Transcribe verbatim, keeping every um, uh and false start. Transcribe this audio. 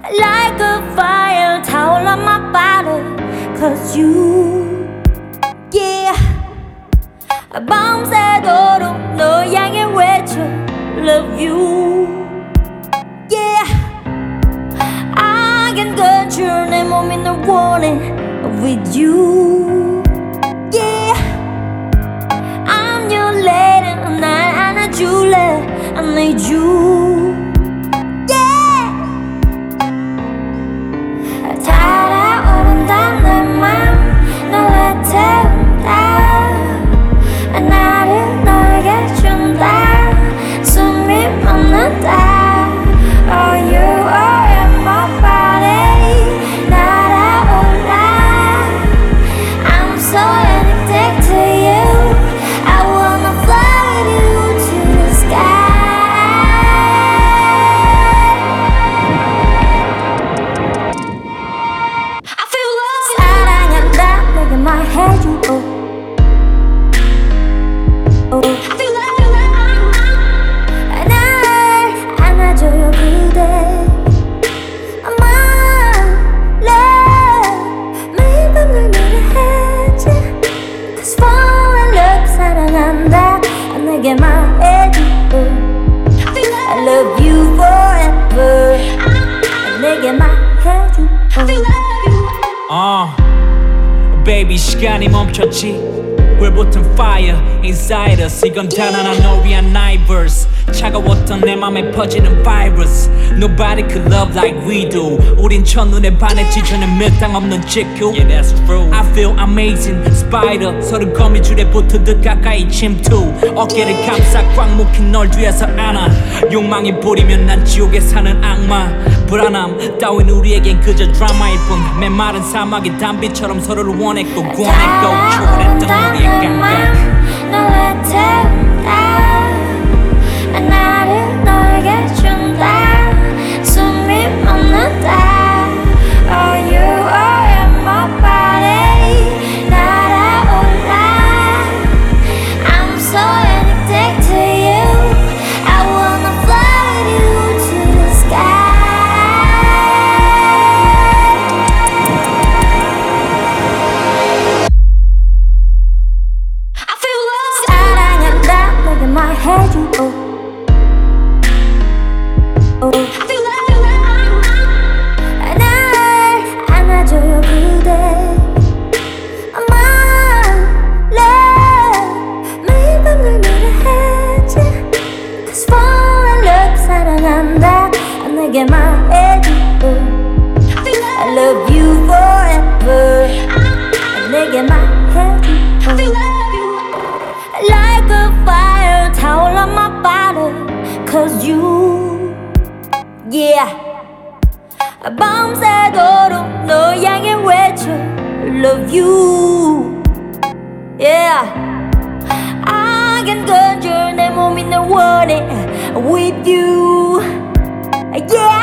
like a fire 타올라 my body. Cause you, yeah. 밤새도록 널 향해 외쳐 Love you, yeah. I can control 내 몸이 널 원해 With you, yeah. I'm your lady 날 안아줄래 I need you, yeah. 달아오른다 내 맘 널 태운다 나를 너에게 준다 숨이 멎는다 Oh you are in my body 날아올라 I'm so addicted to you I wanna fly with you to the sky I feel love 사랑한다 내게 말해줘 날 안아줘요 그대 My love 매일 밤 널 노래하지 Cause fall in love 사랑한다 내게 말해줘 I love you forever 내게 말해줘 uh, Baby 시간이 멈췄지 We're both on fire inside us 이건 단 하나 널 위한 night verse 차가웠던 내 맘에 퍼지는 virus Nobody could love like we do 우린 첫눈에 반했지 전혀 밀당 없는 직구 Yeah that's true I feel amazing spider 서로 거미줄에 붙은 가까이 침투 어깨를 감싸 꽉 묶인 널 뒤에서 안아 욕망이 부리면 난 지옥에 사는 악마 불안함 따윈 우리에겐 그저 드라마일 뿐 메마른 사막의 단비처럼 서로를 원했고 권했고 초월했던 우리의 감각 널 태운다 나를 너에게 준다 숨이 멎는다 Oh you are in my body 날아올라 I'm so addicted to you I wanna fly with you to the sky I feel love 사랑한다 내게 말해줘 날 안아줘요 그대 My love 매일 밤 널 노래하지 Cause fall in love 사랑한다 내게 말해줘 I love you forever 내게 말해줘 Like a fire 타올라 my body Cause you Yeah 밤새도록 널 향해 외쳐 Love you Yeah I can control 내 몸이 널 원해 With you Yeah